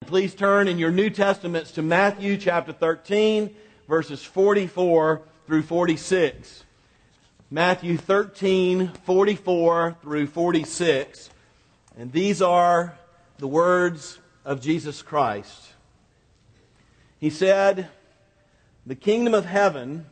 Please turn in your New Testaments to Matthew chapter 13, verses 44 through 46. Matthew 13, 44 through 46. And these are the words of Jesus Christ. He said, "The kingdom of heaven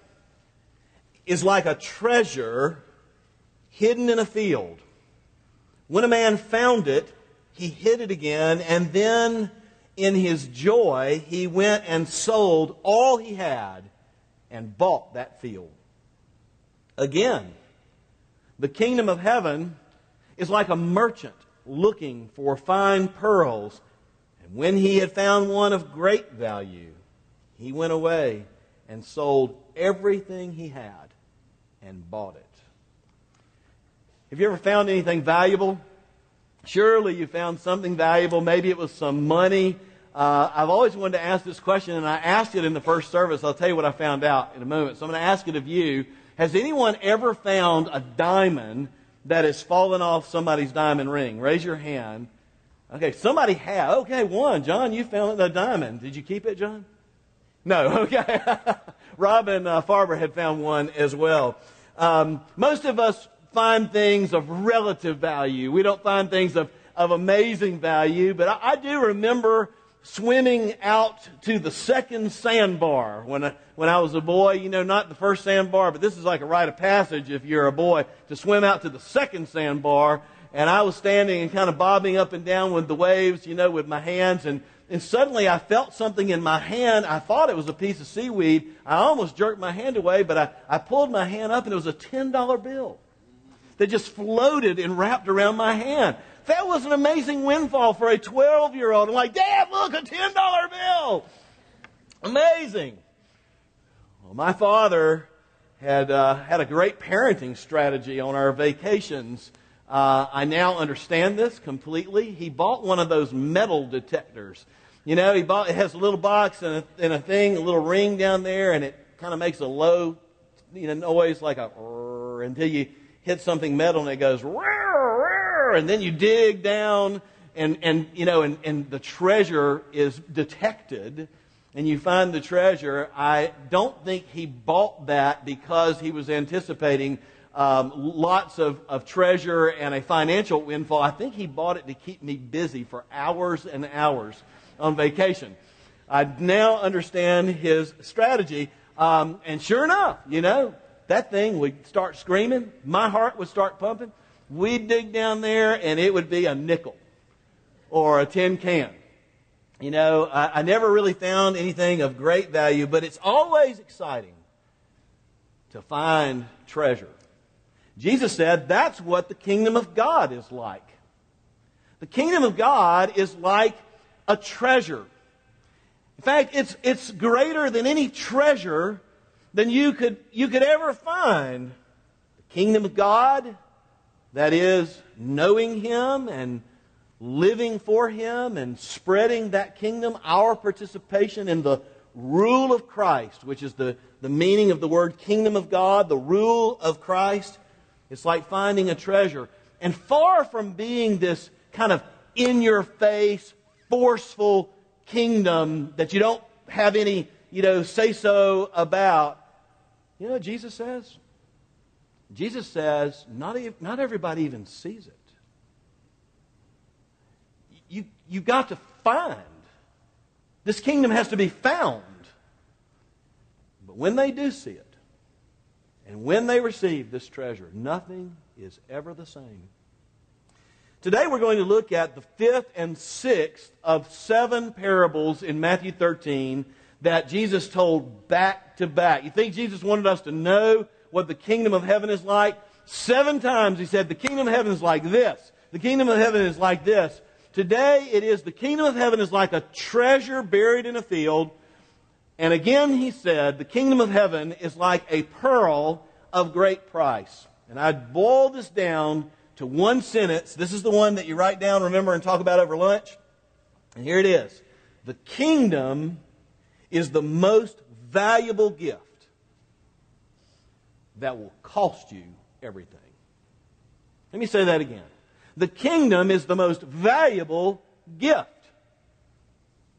is like a treasure hidden in a field. When a man found it, he hid it again, and then in his joy, he went and sold all he had and bought that field. Again, the kingdom of heaven is like a merchant looking for fine pearls. And when he had found one of great value, he went away and sold everything he had and bought it." Have you ever found anything valuable? Surely you found something valuable. Maybe it was some money. I've always wanted to ask this question, and I asked it in the first service. I'll tell you what I found out in a moment. So I'm going to ask it of you. Has anyone ever found a diamond that has fallen off somebody's diamond ring? Raise your hand. Okay, somebody has. Okay, one. John, you found a diamond. Did you keep it, John? No, okay. Robin Farber had found one as well. Most of us find things of relative value. We don't find things of amazing value. But I do remember swimming out to the second sandbar when I was a boy. You know, not the first sandbar, but this is like a rite of passage if you're a boy, to swim out to the second sandbar. And I was standing and kind of bobbing up and down with the waves, you know, with my hands. And suddenly I felt something in my hand. I thought it was a piece of seaweed. I almost jerked my hand away, but I pulled my hand up and it was a $10 bill that just floated and wrapped around my hand. That was an amazing windfall for a 12-year-old. I'm like, "Dad, look, a $10 bill." Amazing. Well, my father had a great parenting strategy on our vacations. I now understand this completely. He bought one of those metal detectors. You know, it has a little box and a thing, a little ring down there, and it kind of makes a low, noise like until you hit something metal and it goes, and then you dig down and the treasure is detected and you find the treasure. I don't think he bought that because he was anticipating lots of treasure and a financial windfall. I think he bought it to keep me busy for hours and hours on vacation. I now understand his strategy. And sure enough, that thing would start screaming. My heart would start pumping. We'd dig down there, and it would be a nickel or a tin can. I never really found anything of great value, but it's always exciting to find treasure. Jesus said that's what the kingdom of God is like. The kingdom of God is like a treasure. In fact, it's greater than any treasure than you could ever find. The kingdom of God, that is, knowing Him and living for Him and spreading that kingdom, our participation in the rule of Christ, which is the meaning of the word kingdom of God, the rule of Christ. It's like finding a treasure. And far from being this kind of in-your-face, forceful kingdom that you don't have any, say-so about, you know what Jesus says? Jesus says, not everybody even sees it. You've got to find. This kingdom has to be found. But when they do see it, and when they receive this treasure, nothing is ever the same. Today we're going to look at the fifth and sixth of 7 parables in Matthew 13 that Jesus told back to back. You think Jesus wanted us to know what the kingdom of heaven is like? 7 times He said, the kingdom of heaven is like this. The kingdom of heaven is like this. Today it is, the kingdom of heaven is like a treasure buried in a field. And again He said, the kingdom of heaven is like a pearl of great price. And I'd boil this down to one sentence. This is the one that you write down, remember, and talk about over lunch. And here it is. The kingdom is the most valuable gift that will cost you everything. Let me say that again. The kingdom is the most valuable gift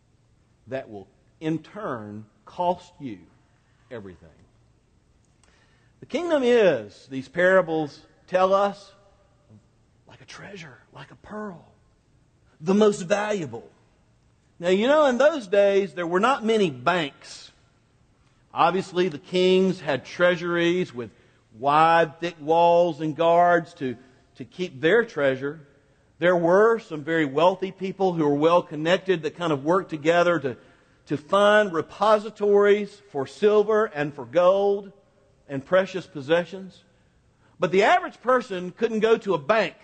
that will in turn cost you everything. The kingdom is, these parables tell us, like a treasure, like a pearl, the most valuable. Now, you know, in those days, there were not many banks. Obviously, the kings had treasuries with wide, thick walls and guards to keep their treasure. There were some very wealthy people who were well connected that kind of worked together to find repositories for silver and for gold and precious possessions. But the average person couldn't go to a bank.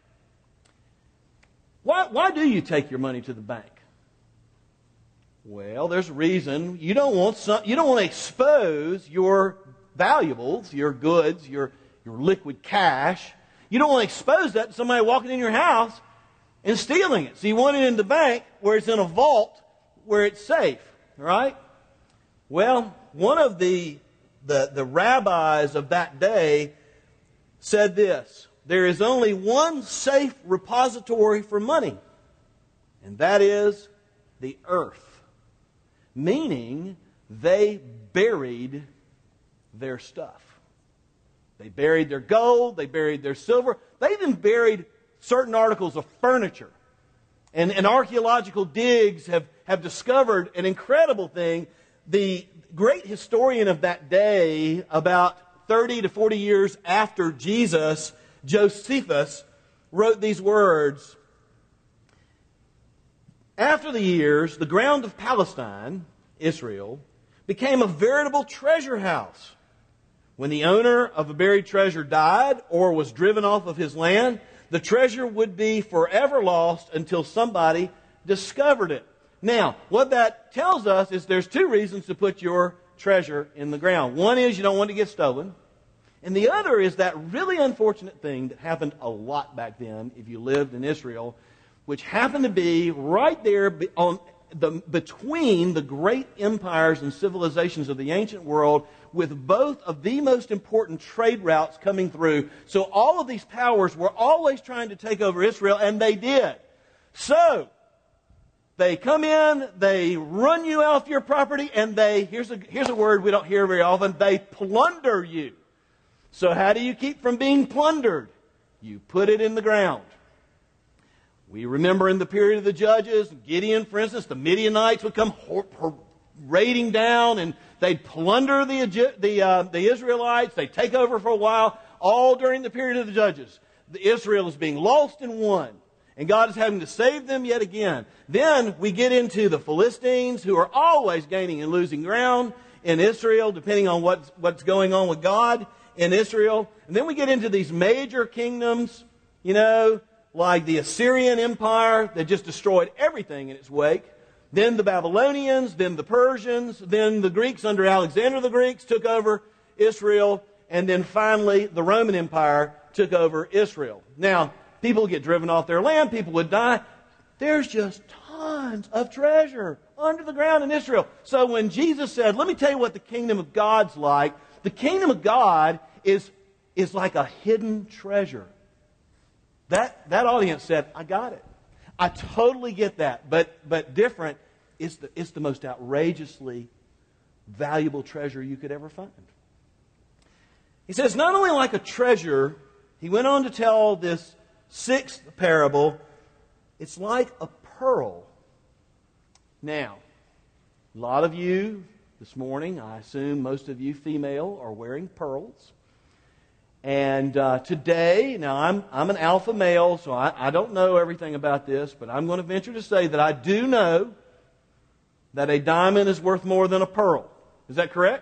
Why do you take your money to the bank? Well, there's a reason. You don't want to expose your valuables, your goods, your liquid cash. You don't want to expose that to somebody walking in your house and stealing it. So you want it in the bank where it's in a vault where it's safe, right? Well, one of the rabbis of that day said this: there is only one safe repository for money, and that is the earth. Meaning, they buried their stuff. They buried their gold, they buried their silver, they even buried certain articles of furniture. And archaeological digs have discovered an incredible thing. The great historian of that day, about 30 to 40 years after Jesus, Josephus, wrote these words: after the years, the ground of Palestine, Israel, became a veritable treasure house. When the owner of a buried treasure died or was driven off of his land, the treasure would be forever lost until somebody discovered it. Now, what that tells us is there's two reasons to put your treasure in the ground. One is you don't want to get stolen. And the other is that really unfortunate thing that happened a lot back then if you lived in Israel, which happened to be right there between the great empires and civilizations of the ancient world, with both of the most important trade routes coming through. So all of these powers were always trying to take over Israel, and they did. So they come in, they run you off your property, and here's a word we don't hear very often, they plunder you. So how do you keep from being plundered? You put it in the ground. We remember in the period of the Judges, Gideon, for instance, the Midianites would come raiding down, and they'd plunder the Israelites. They'd take over for a while, all during the period of the Judges. Israel is being lost and won, and God is having to save them yet again. Then we get into the Philistines, who are always gaining and losing ground in Israel, depending on what's going on with God in Israel. And then we get into these major kingdoms, like the Assyrian Empire that just destroyed everything in its wake. Then the Babylonians, then the Persians, then the Greeks under Alexander the Greek took over Israel, and then finally the Roman Empire took over Israel. Now, people get driven off their land, people would die. There's just tons of treasure under the ground in Israel. So when Jesus said, let me tell you what the kingdom of God's like, the kingdom of God is like a hidden treasure. That audience said, I got it. I totally get that. But different is the most outrageously valuable treasure you could ever find. He says, not only like a treasure, he went on to tell this sixth parable, it's like a pearl. Now, a lot of you this morning, I assume most of you female, are wearing pearls. And today, now I'm an alpha male, so I don't know everything about this, but I'm going to venture to say that I do know that a diamond is worth more than a pearl. Is that correct?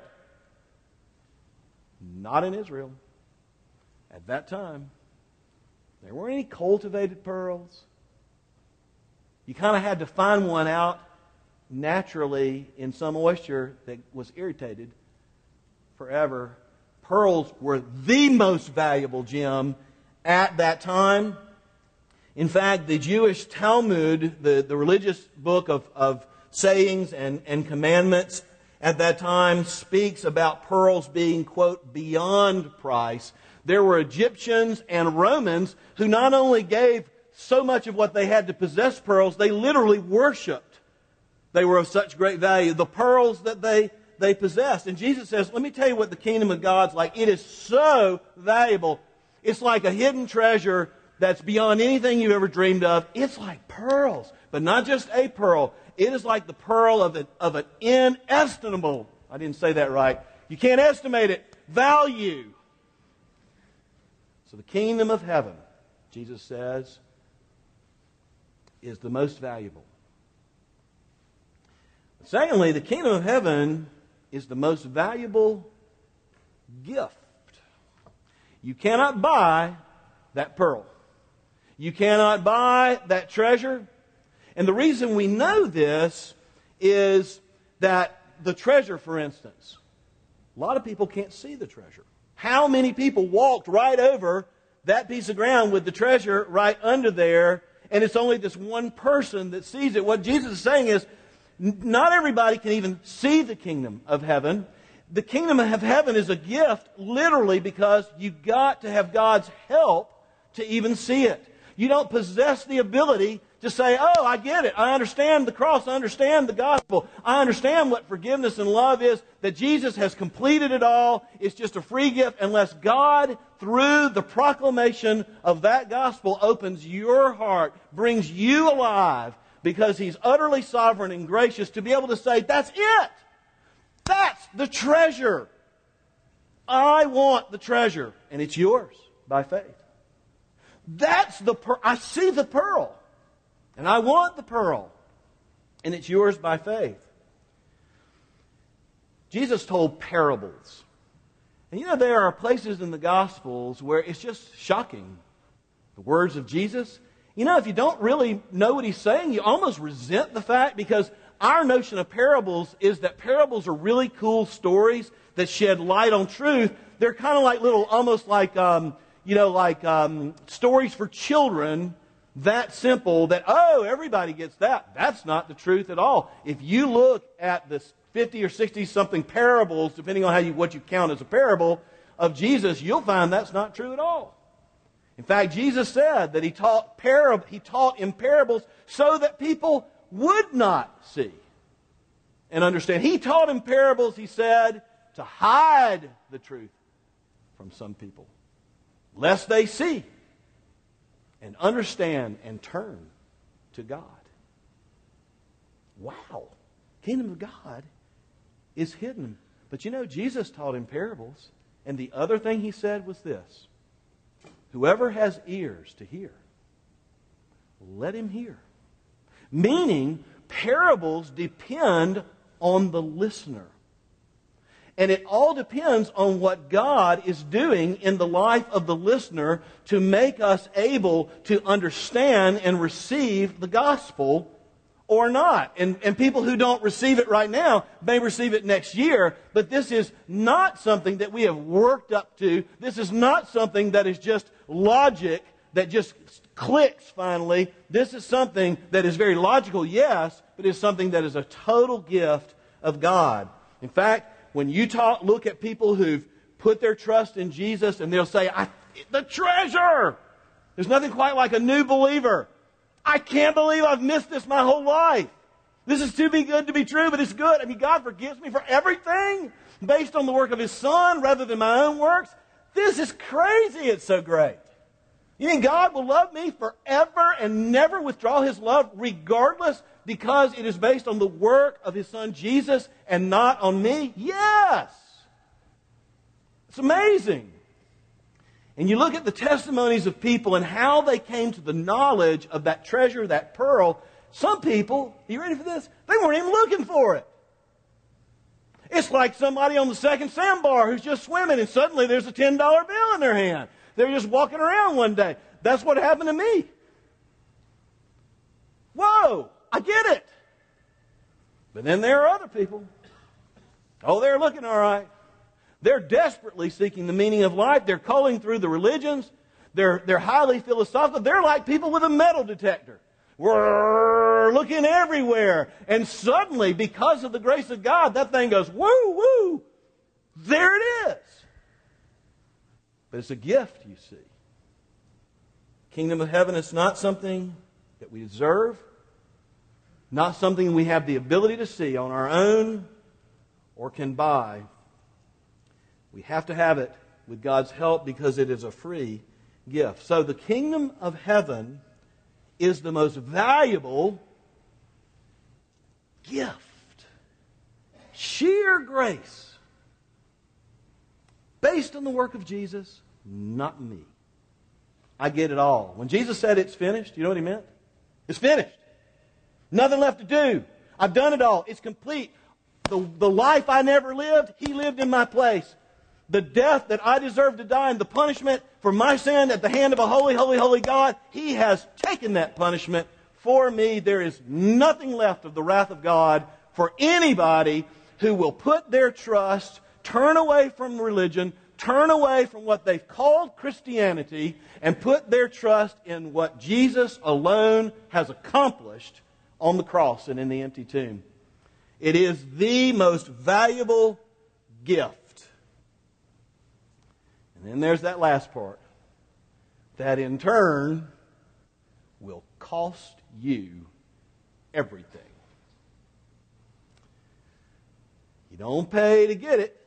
Not in Israel. At that time, there weren't any cultivated pearls. You kind of had to find one out naturally in some oyster that was irritated forever. Pearls were the most valuable gem at that time. In fact, the Jewish Talmud, the religious book of sayings and commandments at that time, speaks about pearls being, quote, beyond price. There were Egyptians and Romans who not only gave so much of what they had to possess pearls, they literally worshipped They were of such great value. The pearls that they possessed. And Jesus says, let me tell you what the kingdom of God's like. It is so valuable. It's like a hidden treasure that's beyond anything you've ever dreamed of. It's like pearls, but not just a pearl. It is like the pearl of an inestimable, I didn't say that right, you can't estimate it, value. So the kingdom of heaven, Jesus says, is the most valuable. Secondly, the kingdom of heaven is the most valuable gift. You cannot buy that pearl. You cannot buy that treasure. And the reason we know this is that the treasure, for instance, a lot of people can't see the treasure. How many people walked right over that piece of ground with the treasure right under there, and it's only this one person that sees it? What Jesus is saying is, not everybody can even see the kingdom of heaven. The kingdom of heaven is a gift, literally, because you've got to have God's help to even see it. You don't possess the ability to say, oh, I get it. I understand the cross. I understand the gospel. I understand what forgiveness and love is, that Jesus has completed it all. It's just a free gift unless God, through the proclamation of that gospel, opens your heart, brings you alive, because He's utterly sovereign and gracious to be able to say, that's it. That's the treasure. I want the treasure, and it's yours by faith. That's the pearl. I see the pearl, and I want the pearl, and it's yours by faith. Jesus told parables. And you know, there are places in the Gospels where it's just shocking. The words of Jesus. You know, if you don't really know what He's saying, you almost resent the fact, because our notion of parables is that parables are really cool stories that shed light on truth. They're kind of like little, almost like, stories for children, that simple, that, oh, everybody gets that. That's not the truth at all. If you look at the 50 or 60 something parables, depending on what you count as a parable, of Jesus, you'll find that's not true at all. In fact, Jesus said that He taught in parables so that people would not see and understand. He taught in parables, He said, to hide the truth from some people, lest they see and understand and turn to God. Wow. Kingdom of God is hidden. But you know, Jesus taught in parables, and the other thing He said was this: whoever has ears to hear, let him hear. Meaning, parables depend on the listener. And it all depends on what God is doing in the life of the listener to make us able to understand and receive the gospel or not. And people who don't receive it right now may receive it next year, but this is not something that we have worked up to. This is not something that is just logic that just clicks finally. This is something that is very logical, yes, but is something that is a total gift of God. In fact, when you look at people who've put their trust in Jesus, and they'll say, the treasure! There's nothing quite like a new believer. I can't believe I've missed this my whole life. This is too good to be true, but it's good. I mean, God forgives me for everything based on the work of His Son rather than my own works. This is crazy. It's so great. You think God will love me forever and never withdraw His love regardless, because it is based on the work of His Son Jesus and not on me? Yes! It's amazing. And you look at the testimonies of people and how they came to the knowledge of that treasure, that pearl. Some people, are you ready for this? They weren't even looking for it. It's like somebody on the second sandbar who's just swimming, and suddenly there's a $10 bill in their hand. They're just walking around one day. That's what happened to me. Whoa, I get it. But then there are other people. Oh, they're looking all right. They're desperately seeking the meaning of life. They're culling through the religions. They're highly philosophical. They're like people with a metal detector. We're looking everywhere. And suddenly, because of the grace of God, that thing goes, woo, woo. There it is. But it's a gift, you see. Kingdom of heaven is not something that we deserve, not something we have the ability to see on our own or can buy. We have to have it with God's help because it is a free gift. So the kingdom of heaven is the most valuable gift. Sheer grace. Based on the work of Jesus, not me. I get it all. When Jesus said it's finished, you know what He meant? It's finished. Nothing left to do. I've done it all. It's complete. The life I never lived, He lived in my place. The death that I deserved to die and the punishment for my sin at the hand of a holy, holy, holy God, He has taken that punishment for me. There is nothing left of the wrath of God for anybody who will put their trust, turn away from religion, turn away from what they've called Christianity, and put their trust in what Jesus alone has accomplished on the cross and in the empty tomb. It is the most valuable gift. And then there's that last part. That in turn will cost you everything. You don't pay to get it.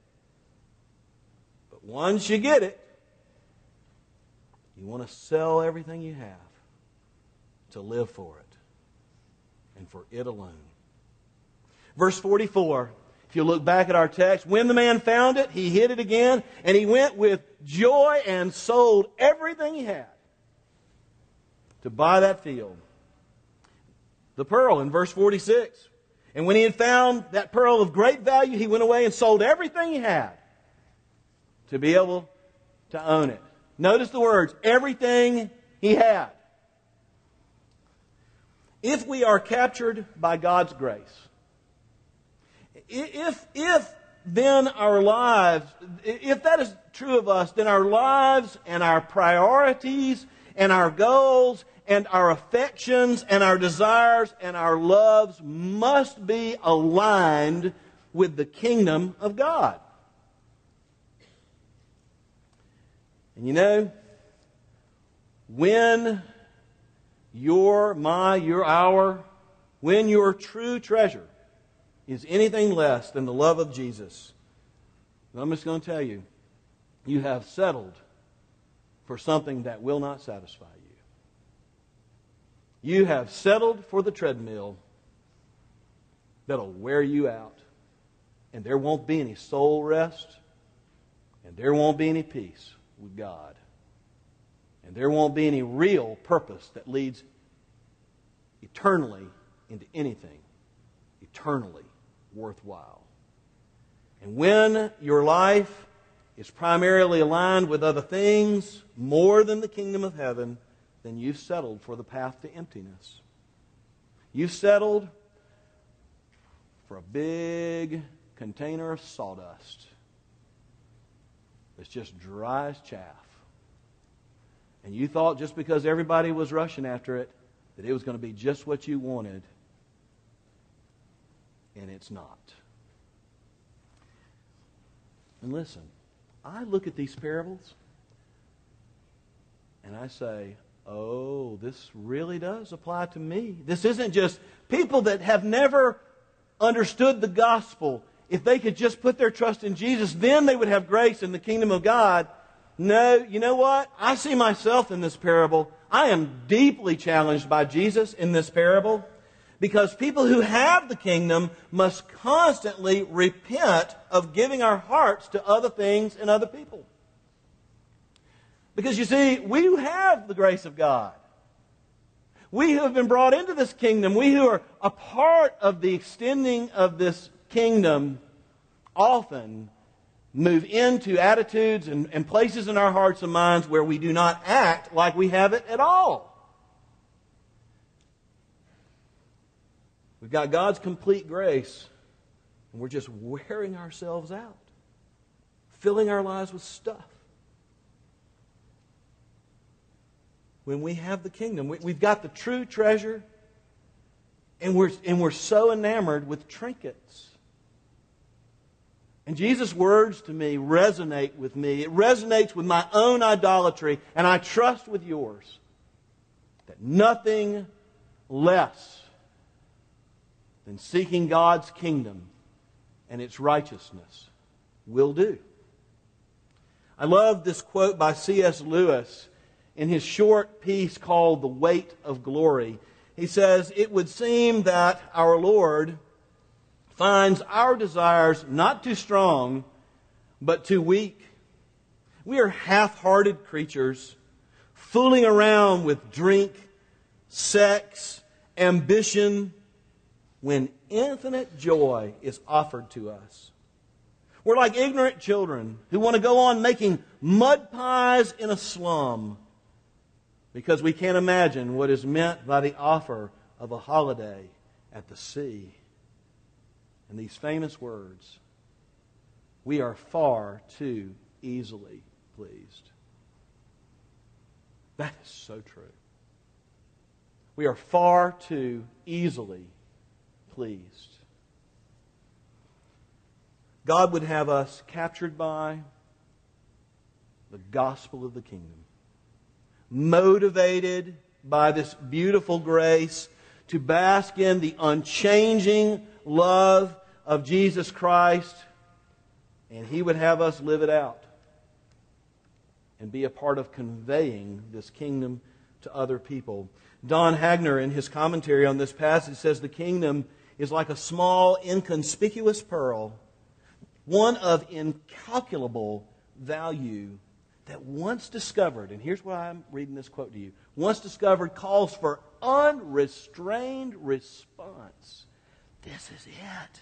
But once you get it, you want to sell everything you have to live for it and for it alone. Verse 44, if you look back at our text, when the man found it, he hid it again, and he went with joy and sold everything he had to buy that field. The pearl in verse 46. And when he had found that pearl of great value, he went away and sold everything he had to be able to own it. Notice the words, everything he had. If we are captured by God's grace, if then our lives, if that is true of us, then our lives and our priorities and our goals and our affections and our desires and our loves must be aligned with the kingdom of God. And you know, when when your true treasure is anything less than the love of Jesus, I'm just going to tell you, you have settled for something that will not satisfy you. You have settled for the treadmill that'll wear you out. And there won't be any soul rest. And there won't be any peace with God. And there won't be any real purpose that leads eternally into anything eternally worthwhile. And when your life is primarily aligned with other things more than the kingdom of heaven, then you've settled for the path to emptiness. You've settled for a big container of sawdust that's just dry as chaff. And you thought just because everybody was rushing after it, that it was going to be just what you wanted. And it's not. And listen, I look at these parables and I say, oh, this really does apply to me. This isn't just people that have never understood the gospel. If they could just put their trust in Jesus, then they would have grace in the kingdom of God. No, you know what? I see myself in this parable. I am deeply challenged by Jesus in this parable because people who have the kingdom must constantly repent of giving our hearts to other things and other people. Because you see, we who have the grace of God, we who have been brought into this kingdom, we who are a part of the extending of this kingdom, often move into attitudes and places in our hearts and minds where we do not act like we have it at all. We've got God's complete grace, and we're just wearing ourselves out, filling our lives with stuff. When we have the kingdom, we've got the true treasure, and we're so enamored with trinkets. And Jesus' words to me resonate with me. It resonates with my own idolatry, and I trust with yours that nothing less then seeking God's kingdom and its righteousness will do. I love this quote by C.S. Lewis in his short piece called The Weight of Glory. He says, "It would seem that our Lord finds our desires not too strong, but too weak. We are half-hearted creatures, fooling around with drink, sex, ambition, when infinite joy is offered to us. We're like ignorant children who want to go on making mud pies in a slum because we can't imagine what is meant by the offer of a holiday at the sea." And these famous words, we are far too easily pleased. That is so true. We are far too easily pleased. God would have us captured by the gospel of the kingdom, motivated by this beautiful grace to bask in the unchanging love of Jesus Christ, and He would have us live it out and be a part of conveying this kingdom to other people. Don Hagner, in his commentary on this passage, says the kingdom is like a small, inconspicuous pearl, one of incalculable value, that once discovered, and here's why I'm reading this quote to you, once discovered calls for unrestrained response. This is it.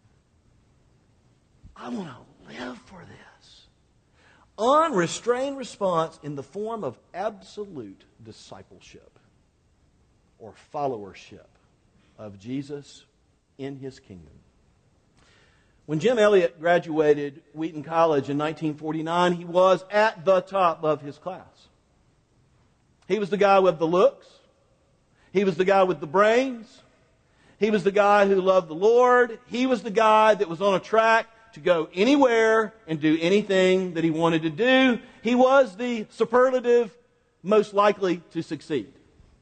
I want to live for this. Unrestrained response in the form of absolute discipleship or followership of Jesus in His kingdom. When Jim Elliot graduated Wheaton College in 1949, he was at the top of his class. He was the guy with the looks. He was the guy with the brains. He was the guy who loved the Lord. He was the guy that was on a track to go anywhere and do anything that he wanted to do. He was the superlative most likely to succeed.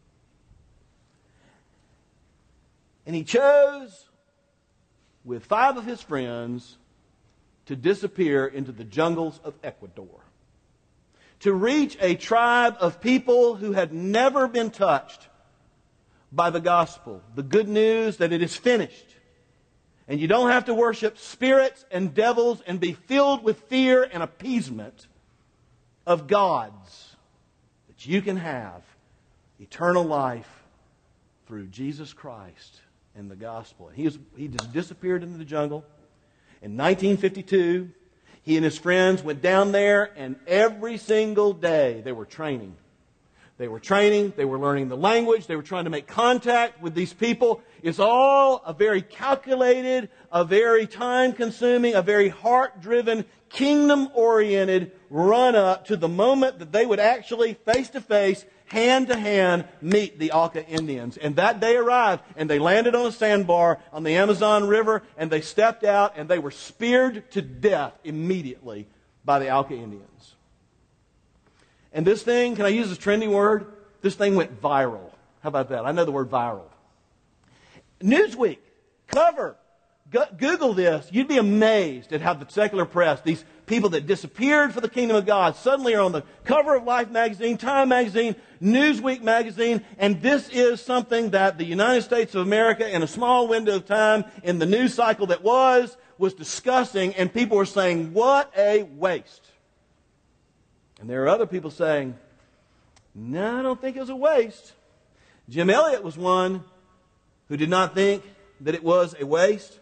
And he chose, with 5 of his friends, to disappear into the jungles of Ecuador, to reach a tribe of people who had never been touched by the gospel, the good news that it is finished. And you don't have to worship spirits and devils and be filled with fear and appeasement of gods. That you can have eternal life through Jesus Christ and the gospel. He just disappeared into the jungle. In 1952, he and his friends went down there, and every single day they were training. They were training, they were learning the language, they were trying to make contact with these people. It's all a very calculated, a very time-consuming, a very heart-driven, kingdom-oriented run-up to the moment that they would actually, face-to-face, hand-to-hand, meet the Auca Indians. And that day arrived, and they landed on a sandbar on the Amazon River, and they stepped out, and they were speared to death immediately by the Auca Indians. And this thing, can I use this trendy word? This thing went viral. How about that? I know the word viral. Newsweek, cover. Google this. You'd be amazed at how the secular press, these people that disappeared for the kingdom of God, suddenly are on the cover of Life magazine, Time magazine, Newsweek magazine, and this is something that the United States of America, in a small window of time, in the news cycle that was discussing, and people were saying, what a waste. And there are other people saying, no, I don't think it was a waste. Jim Elliot was one who did not think that it was a waste,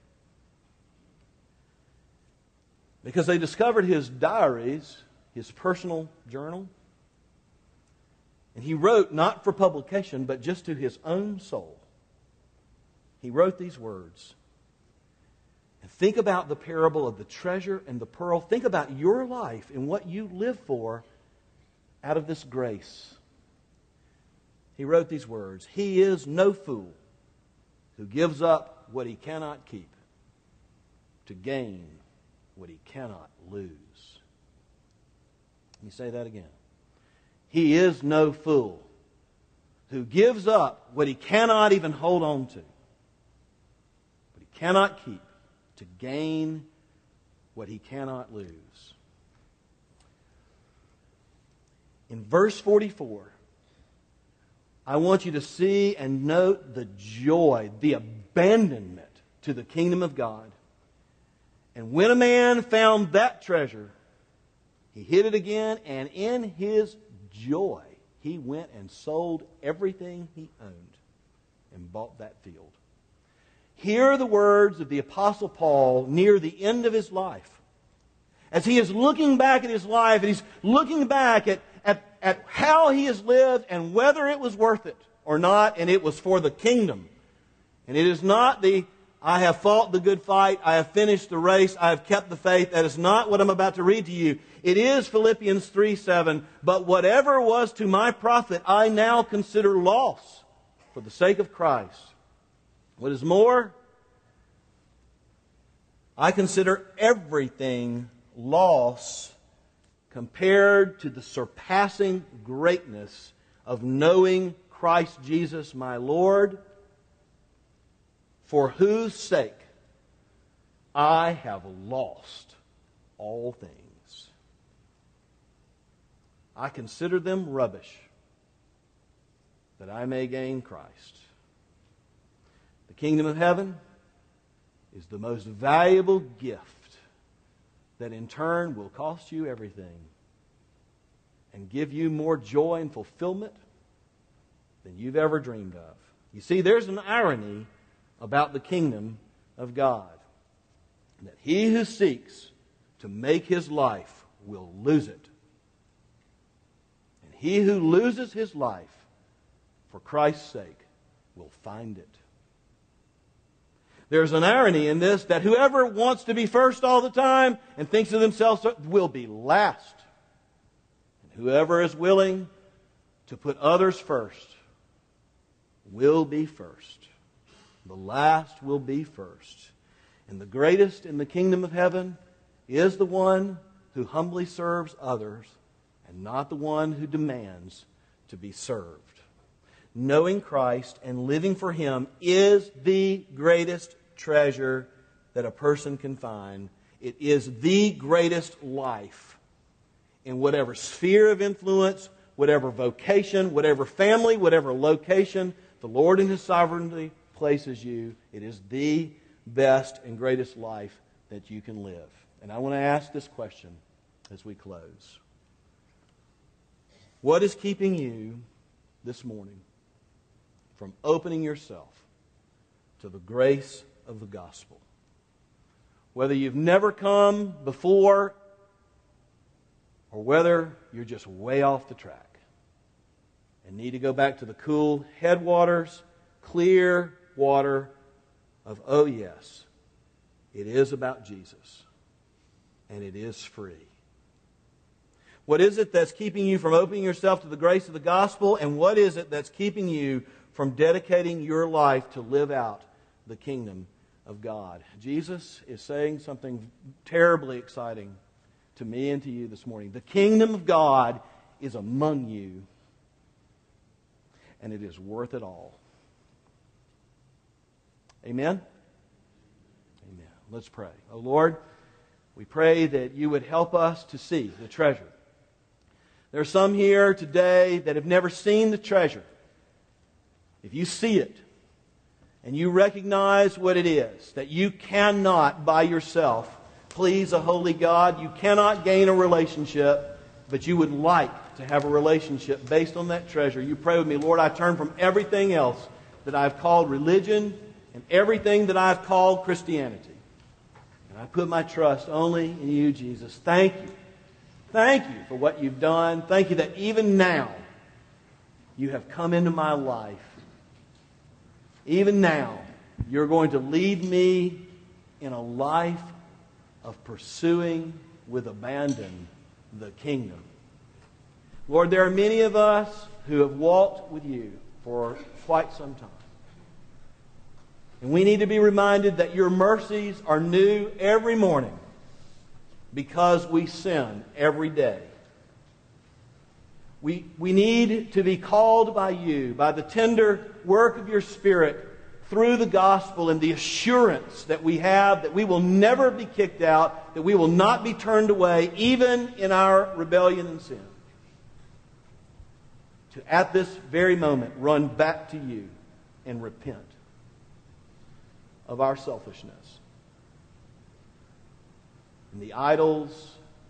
because they discovered his diaries, his personal journal, and he wrote not for publication, but just to his own soul. He wrote these words. And think about the parable of the treasure and the pearl. Think about your life and what you live for out of this grace. He wrote these words. He is no fool who gives up what he cannot keep to gain what he cannot lose. Let me say that again. He is no fool who gives up what he cannot even hold on to cannot keep to gain what he cannot lose. In verse 44, I want you to see and note the joy, the abandonment to the kingdom of God. And when a man found that treasure, he hid it again, and in his joy, he went and sold everything he owned and bought that field. Hear the words of the Apostle Paul near the end of his life. As he is looking back at his life, and he's looking back at how he has lived and whether it was worth it or not, and it was for the kingdom. And it is not I have fought the good fight, I have finished the race, I have kept the faith. That is not what I'm about to read to you. It is Philippians 3:7. But whatever was to my profit, I now consider loss for the sake of Christ. What is more, I consider everything loss compared to the surpassing greatness of knowing Christ Jesus my Lord, for whose sake I have lost all things. I consider them rubbish, that I may gain Christ. The kingdom of heaven is the most valuable gift that in turn will cost you everything and give you more joy and fulfillment than you've ever dreamed of. You see, there's an irony about the kingdom of God, that he who seeks to make his life will lose it. And he who loses his life for Christ's sake will find it. There's an irony in this, that whoever wants to be first all the time and thinks of themselves will be last. And whoever is willing to put others first will be first. The last will be first. And the greatest in the kingdom of heaven is the one who humbly serves others and not the one who demands to be served. Knowing Christ and living for Him is the greatest treasure that a person can find. It is the greatest life in whatever sphere of influence, whatever vocation, whatever family, whatever location the Lord in His sovereignty places you. It is the best and greatest life that you can live. And I want to ask this question as we close. What is keeping you this morning from opening yourself to the grace of the gospel? Whether you've never come before or whether you're just way off the track and need to go back to the cool headwaters, clear water of, oh yes, it is about Jesus and it is free. What is it that's keeping you from opening yourself to the grace of the gospel, and what is it that's keeping you from dedicating your life to live out the kingdom of God? Jesus is saying something terribly exciting to me and to you this morning. The kingdom of God is among you, and it is worth it all. Amen? Amen. Let's pray. Oh Lord, we pray that you would help us to see the treasure. There are some here today that have never seen the treasure. If you see it and you recognize what it is, that you cannot by yourself please a holy God, you cannot gain a relationship, but you would like to have a relationship based on that treasure, you pray with me, Lord, I turn from everything else that I've called religion and everything that I've called Christianity. And I put my trust only in you, Jesus. Thank you. Thank you for what you've done. Thank you that even now you have come into my life. Even now you're going to lead me in a life of pursuing with abandon the kingdom. Lord, there are many of us who have walked with you for quite some time. And we need to be reminded that your mercies are new every morning because we sin every day. We need to be called by you, by the tender work of your Spirit, through the gospel and the assurance that we have that we will never be kicked out, that we will not be turned away, even in our rebellion and sin. To, at this very moment, run back to you and repent of our selfishness and the idols,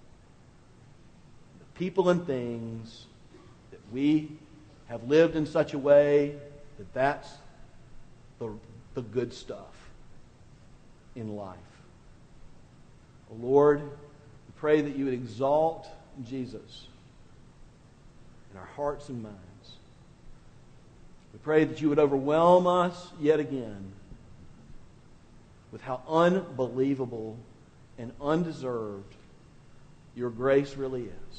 the people and things that we have lived in such a way that that's the good stuff in life. Oh Lord, we pray that you would exalt Jesus in our hearts and minds. We pray that you would overwhelm us yet again with how unbelievable and undeserved your grace really is.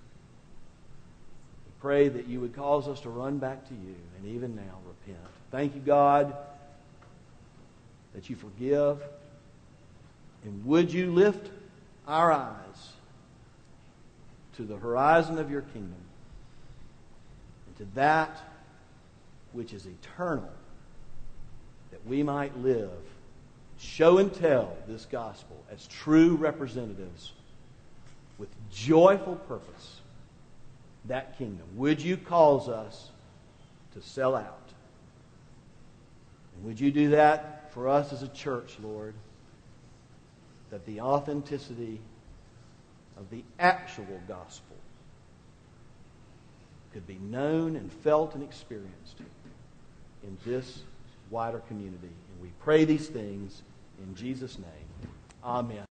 We pray that you would cause us to run back to you and even now repent. Thank you, God, that you forgive. And would you lift our eyes to the horizon of your kingdom and to that which is eternal, that we might live, show and tell this gospel as true representatives with joyful purpose, that kingdom. Would you cause us to sell out? And would you do that for us as a church, Lord, that the authenticity of the actual gospel could be known and felt and experienced in this wider community. And we pray these things in Jesus' name. Amen.